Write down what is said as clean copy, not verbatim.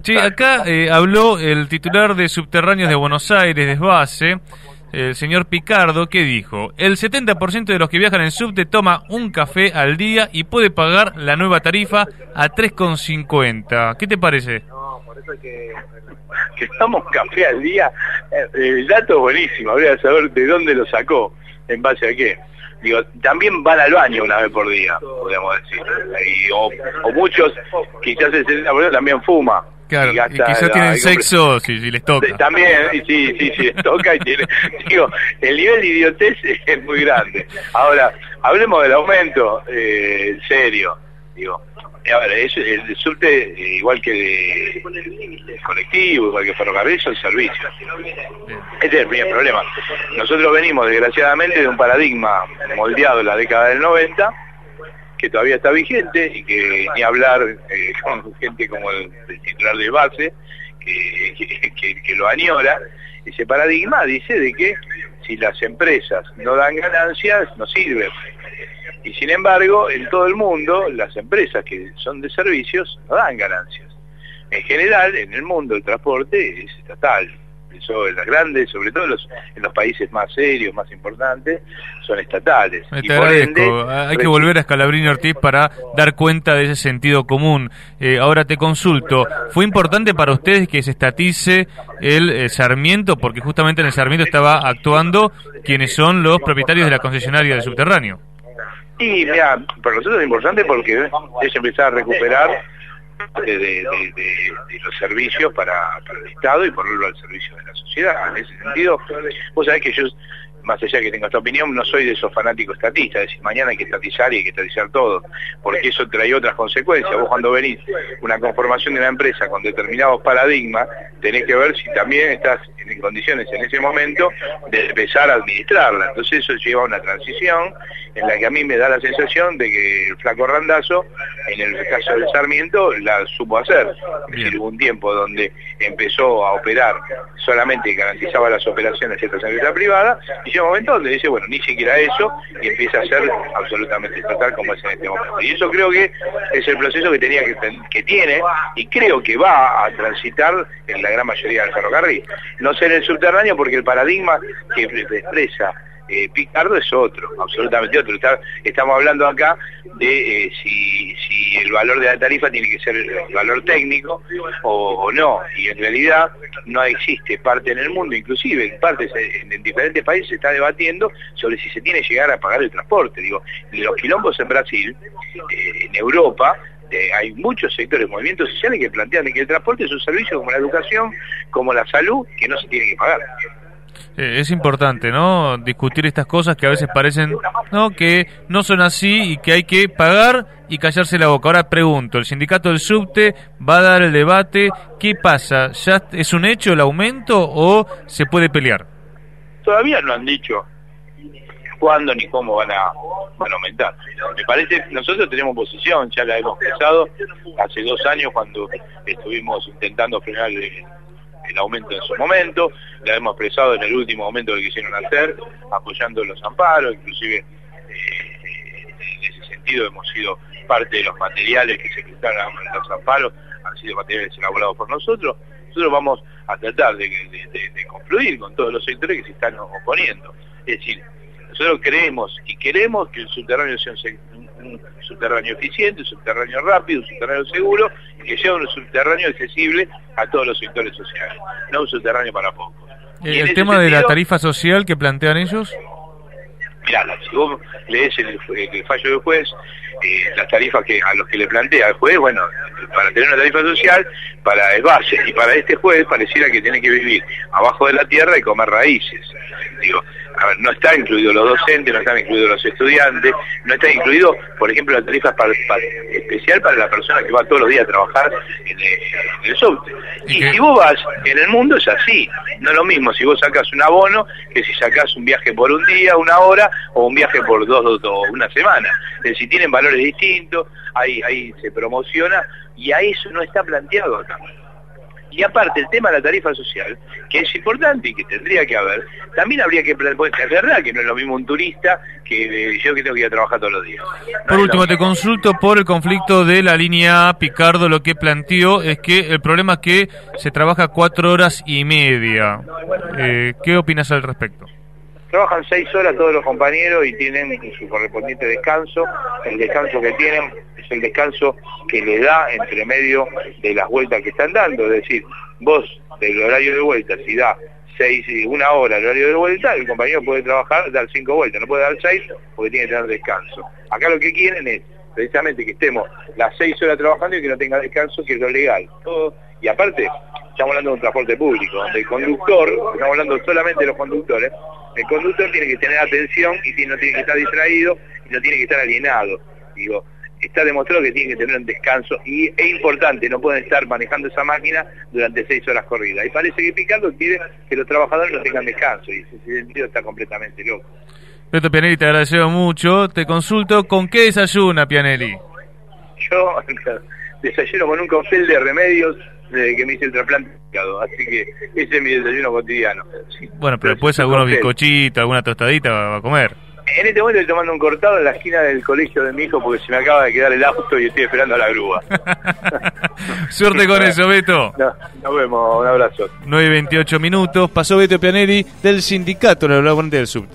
Che, acá habló el titular de Subterráneos de Buenos Aires, Desvase, el señor Picardo, que dijo: el 70% de los que viajan en subte toma un café al día y puede pagar la nueva tarifa a 3,50. ¿Qué te parece? No, por eso es que damos café al día. El dato es buenísimo, habría que saber de dónde lo sacó, en base a qué. Digo, también van al baño una vez por día, podríamos decir. O muchos, quizás el 70% también fuma. Claro, y quizás tienen sexo si les toca. También, sí, les toca y tiene... Digo, el nivel de idiotez es muy grande. Ahora, hablemos del aumento, en serio. Digo, a ver, el subte, igual que el colectivo, igual que ferrocarril, son servicios. Ese es el primer problema. Nosotros venimos, desgraciadamente, de un paradigma moldeado en la década del 90, que todavía está vigente, y que ni hablar con gente como el titular de base, que lo añora. Ese paradigma dice de que si las empresas no dan ganancias, no sirven. Y sin embargo, en todo el mundo, las empresas que son de servicios no dan ganancias. En general, en el mundo el transporte es estatal. Eso en las grandes, sobre todo en los países más serios, más importantes, son estatales. Te agradezco. Hay que volver a Scalabrini Ortiz para dar cuenta de ese sentido común. Ahora te consulto, ¿fue importante para ustedes que se estatice el Sarmiento? Porque justamente en el Sarmiento estaba actuando quienes son los propietarios de la concesionaria del subterráneo. Y mira, para nosotros es importante porque es empezar a recuperar de los servicios para el Estado y ponerlo al servicio de la sociedad. En ese sentido, vos sabés que yo, más allá que tengo esta opinión, no soy de esos fanáticos estatistas, es decir, mañana hay que estatizar y hay que estatizar todo, porque eso trae otras consecuencias. Vos cuando venís una conformación de una empresa con determinados paradigmas, tenés que ver si también estás en condiciones en ese momento de empezar a administrarla. Entonces eso lleva a una transición en la que a mí me da la sensación de que el flaco Randazzo, en el caso del Sarmiento, la supo hacer. Es decir, hubo un tiempo donde empezó a operar solamente garantizaba las operaciones de esta empresa privada, y llega un momento donde dice, bueno, ni siquiera eso, y empieza a ser absolutamente estatal como es en este momento. Y eso creo que es el proceso que tiene, y creo que va a transitar en la gran mayoría del ferrocarril. No sé en el subterráneo, porque el paradigma que expresa Picardo es otro, absolutamente otro. Estamos hablando acá de si el valor de la tarifa tiene que ser el valor técnico o no, y en realidad no existe parte en el mundo, inclusive en diferentes países se está debatiendo sobre si se tiene que llegar a pagar el transporte. Digo, los quilombos en Brasil, en Europa, hay muchos sectores, movimientos sociales que plantean que el transporte es un servicio como la educación, como la salud, que no se tiene que pagar. Es importante, ¿no?, discutir estas cosas que a veces parecen, ¿no?, que no son así y que hay que pagar y callarse la boca. Ahora pregunto, ¿el sindicato del subte va a dar el debate? ¿Qué pasa? ¿Ya es un hecho el aumento o se puede pelear? Todavía no han dicho cuándo ni cómo van a aumentar. Me parece, nosotros tenemos posición, ya la hemos expresado hace 2 años cuando estuvimos intentando frenar el aumento en su momento, la hemos expresado en el último momento que quisieron hacer, apoyando los amparos, inclusive en ese sentido hemos sido parte de los materiales que se presentaron en los amparos, han sido materiales elaborados por nosotros. Nosotros vamos a tratar de confluir con todos los sectores que se están oponiendo. Es decir, nosotros creemos y queremos que el subterráneo sea un subterráneo eficiente, un subterráneo rápido, un subterráneo seguro, y que sea un subterráneo accesible a todos los sectores sociales, no un subterráneo para pocos. ¿El tema de la tarifa social que plantean ellos? Mirá, si vos lees el fallo del juez, las tarifas a los que le plantea el juez, bueno, para tener una tarifa social, es base, y para este juez pareciera que tiene que vivir abajo de la tierra y comer raíces. Digo, a ver, no están incluidos los docentes, no están incluidos los estudiantes, no está incluido, por ejemplo, la tarifa especial para la persona que va todos los días a trabajar en el subte. Y si vos vas, en el mundo es así, no es lo mismo si vos sacás un abono que si sacás un viaje por un día, 1 hora, o un viaje por 2 o 1 semana. Es decir, tienen valores distintos, ahí se promociona, y a eso no está planteado acá. Y aparte, el tema de la tarifa social, que es importante y que tendría que haber, también habría que... Pues, es verdad que no es lo mismo un turista que yo que tengo que ir a trabajar todos los días. Por último, te consulto por el conflicto de la línea A. Picardo. Lo que planteó es que el problema es que se trabaja 4 horas y media. ¿Qué opinas al respecto? Trabajan 6 horas todos los compañeros y tienen su correspondiente descanso. El descanso que tienen es el descanso que les da entre medio de las vueltas que están dando. Es decir, vos del horario de vuelta, si da 1 hora el horario de vuelta, el compañero puede trabajar, dar 5 vueltas, no puede dar 6 porque tiene que tener descanso. Acá lo que quieren es precisamente que estemos las 6 horas trabajando y que no tenga descanso, que es lo legal. Todo. Y aparte, estamos hablando de un transporte público, donde el conductor, estamos hablando solamente de los conductores, el conductor tiene que tener atención y no tiene que estar distraído y no tiene que estar alienado. Digo, está demostrado que tiene que tener un descanso y es importante, no pueden estar manejando esa máquina durante 6 horas corridas. Y parece que Picardo quiere que los trabajadores no tengan descanso y ese sentido está completamente loco. Beto Pianelli, te agradezco mucho. Te consulto, ¿con qué desayuna, Pianelli? Yo desayuno con un cóctel de remedios desde que me hice el trasplante, así que ese es mi desayuno cotidiano. Sí. Bueno, pero después algunos bizcochitos, alguna tostadita va a comer. En este momento estoy tomando un cortado en la esquina del colegio de mi hijo porque se me acaba de quedar el auto y estoy esperando a la grúa. Suerte con eso, Beto. Nos vemos, un abrazo. 9:28 minutos. Pasó Beto Pianelli del sindicato de la Laborante del Subte.